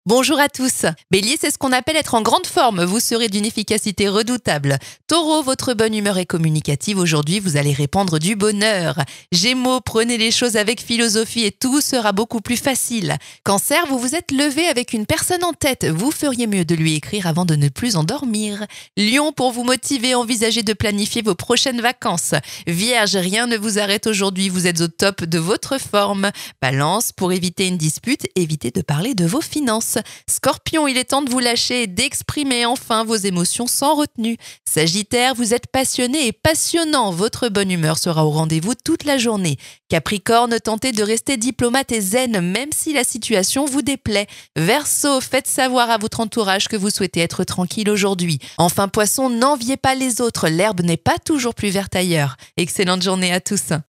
Bonjour à tous. Bélier, c'est ce qu'on appelle être en grande forme. Vous serez d'une efficacité redoutable. Taureau, votre bonne humeur est communicative. Aujourd'hui, vous allez répandre du bonheur. Gémeaux, prenez les choses avec philosophie et tout sera beaucoup plus facile. Cancer, vous vous êtes levé avec une personne en tête. Vous feriez mieux de lui écrire avant de ne plus endormir. Lion, pour vous motiver, envisagez de planifier vos prochaines vacances. Vierge, rien ne vous arrête aujourd'hui. Vous êtes au top de votre forme. Balance, pour éviter une dispute, évitez de parler de vos finances. Scorpion, il est temps de vous lâcher et d'exprimer enfin vos émotions sans retenue. Sagittaire, vous êtes passionné et passionnant. Votre bonne humeur sera au rendez-vous toute la journée. Capricorne, tentez de rester diplomate et zen même si la situation vous déplaît. Verseau, faites savoir à votre entourage que vous souhaitez être tranquille aujourd'hui. Enfin Poisson, n'enviez pas les autres. L'herbe n'est pas toujours plus verte ailleurs. Excellente journée à tous.